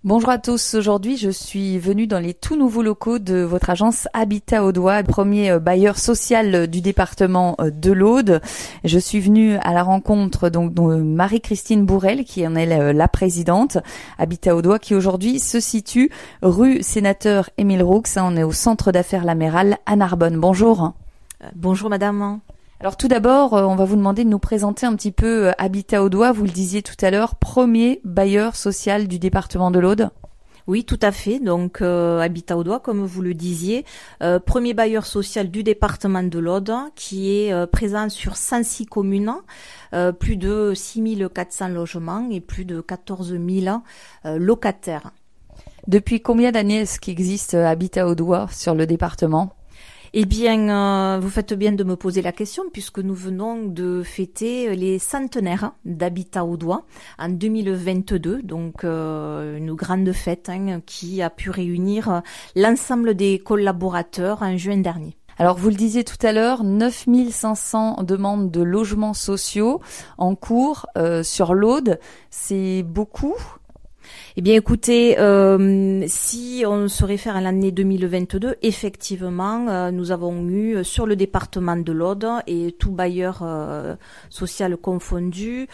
Bonjour à tous, aujourd'hui je suis venue dans les tout nouveaux locaux de votre agence Habitat Audois, premier bailleur social du département de l'Aude. Je suis venue à la rencontre donc de Marie-Christine Bourrel qui en est la présidente. Habitat Audois qui aujourd'hui se situe rue Sénateur Émile Roux, on est au centre d'affaires Laméral à Narbonne. Bonjour. Bonjour madame. Alors tout d'abord, on va vous demander de nous présenter un petit peu Habitat Audois. Vous le disiez tout à l'heure, premier bailleur social du département de l'Aude. Oui, tout à fait. Donc Habitat Audois, comme vous le disiez, premier bailleur social du département de l'Aude, qui est présent sur 106 communes, plus de 6400 logements et plus de 14 000 locataires. Depuis combien d'années est-ce qu'existe Habitat Audois sur le département ? Eh bien, vous faites bien de me poser la question puisque nous venons de fêter les centenaires d'Habitat Audois en 2022, donc une grande fête qui a pu réunir l'ensemble des collaborateurs en juin dernier. Alors vous le disiez tout à l'heure, 9500 demandes de logements sociaux en cours sur l'Aude, c'est beaucoup ? Eh bien, écoutez, si on se réfère à l'année 2022, effectivement, nous avons eu sur le département de l'Aude et tout bailleur social confondu,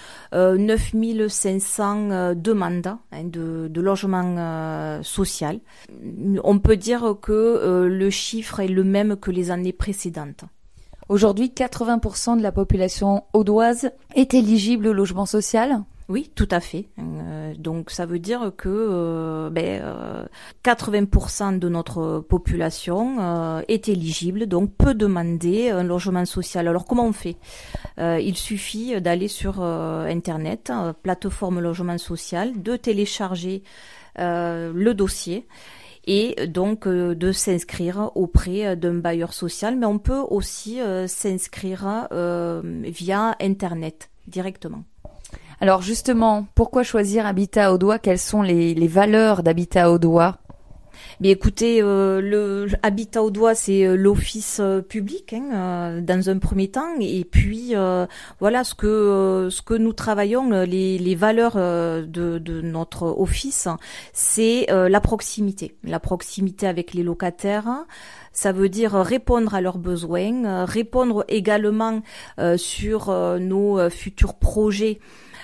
9500 demandes de logement social. On peut dire que le chiffre est le même que les années précédentes. Aujourd'hui, 80% de la population audoise est éligible au logement social ? Oui, tout à fait. Donc ça veut dire que 80% de notre population est éligible, donc peut demander un logement social. Alors comment on fait ? Il suffit d'aller sur Internet, plateforme logement social, de télécharger le dossier et donc de s'inscrire auprès d'un bailleur social. Mais on peut aussi s'inscrire via Internet directement. Alors justement, pourquoi choisir Habitat Audois ? Quelles sont les valeurs d'Habitat Audois ? Mais écoutez, le Habitat Audois, c'est l'office public dans un premier temps, et puis voilà ce que nous travaillons, les valeurs de notre office, c'est la proximité avec les locataires. Ça veut dire répondre à leurs besoins, répondre également sur nos futurs projets.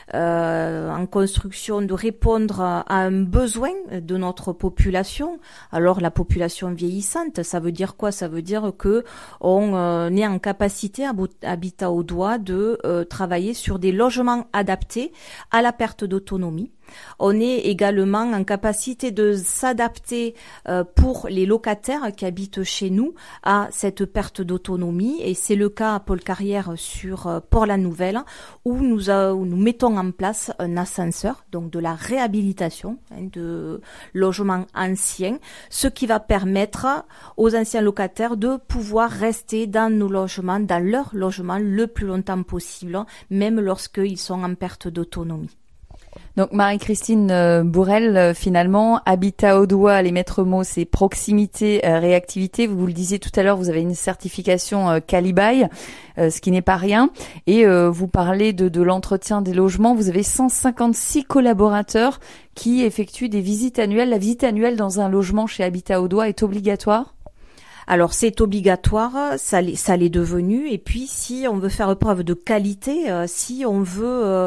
En construction, de répondre à un besoin de notre population. Alors la population vieillissante, ça veut dire quoi ? Ça veut dire que on est en capacité à Habitat Audois de travailler sur des logements adaptés à la perte d'autonomie. On est également en capacité de s'adapter pour les locataires qui habitent chez nous à cette perte d'autonomie, et c'est le cas à Paul-Carrière sur Port-la-Nouvelle où nous mettons en place un ascenseur, donc de la réhabilitation de logements anciens, ce qui va permettre aux anciens locataires de pouvoir rester dans nos logements, dans leur logement le plus longtemps possible, même lorsqu'ils sont en perte d'autonomie. Donc Marie-Christine Bourrel, finalement, Habitat Audois, les maîtres mots, c'est proximité, réactivité. Vous le disiez tout à l'heure, vous avez une certification Calibail, ce qui n'est pas rien. Et vous parlez de l'entretien des logements. Vous avez 156 collaborateurs qui effectuent des visites annuelles. La visite annuelle dans un logement chez Habitat Audois est obligatoire ? Alors c'est obligatoire, ça l'est devenu. Et puis si on veut faire preuve de qualité, si on veut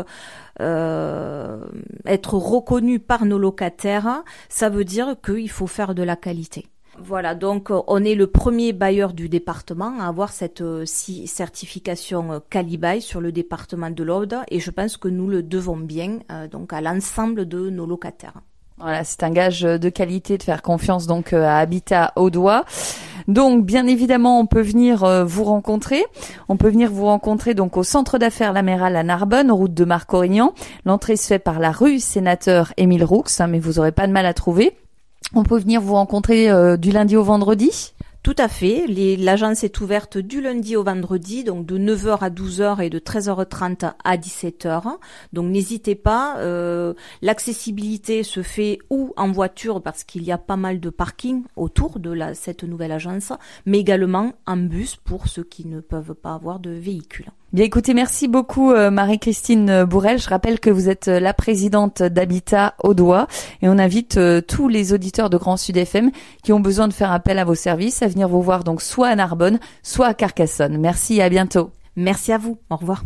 être reconnu par nos locataires, ça veut dire qu'il faut faire de la qualité. Voilà, donc on est le premier bailleur du département à avoir cette certification Calibail sur le département de l'Aude, et je pense que nous le devons bien donc à l'ensemble de nos locataires. Voilà, c'est un gage de qualité de faire confiance donc à Habitat Audois. Donc, bien évidemment, on peut venir vous rencontrer. On peut venir vous rencontrer donc au centre d'affaires Laméral à Narbonne, route de Marc-Aurignan. L'entrée se fait par la rue Sénateur Émile Roux, mais vous aurez pas de mal à trouver. On peut venir vous rencontrer du lundi au vendredi ? Tout à fait. L'agence est ouverte du lundi au vendredi, donc de 9h à 12h et de 13h30 à 17h. Donc n'hésitez pas. L'accessibilité se fait ou en voiture parce qu'il y a pas mal de parking autour de cette nouvelle agence, mais également en bus pour ceux qui ne peuvent pas avoir de véhicule. Bien écoutez, merci beaucoup Marie-Christine Bourrel. Je rappelle que vous êtes la présidente d'Habitat Audois et on invite tous les auditeurs de Grand Sud FM qui ont besoin de faire appel à vos services à venir vous voir donc soit à Narbonne, soit à Carcassonne. Merci et à bientôt. Merci à vous. Au revoir.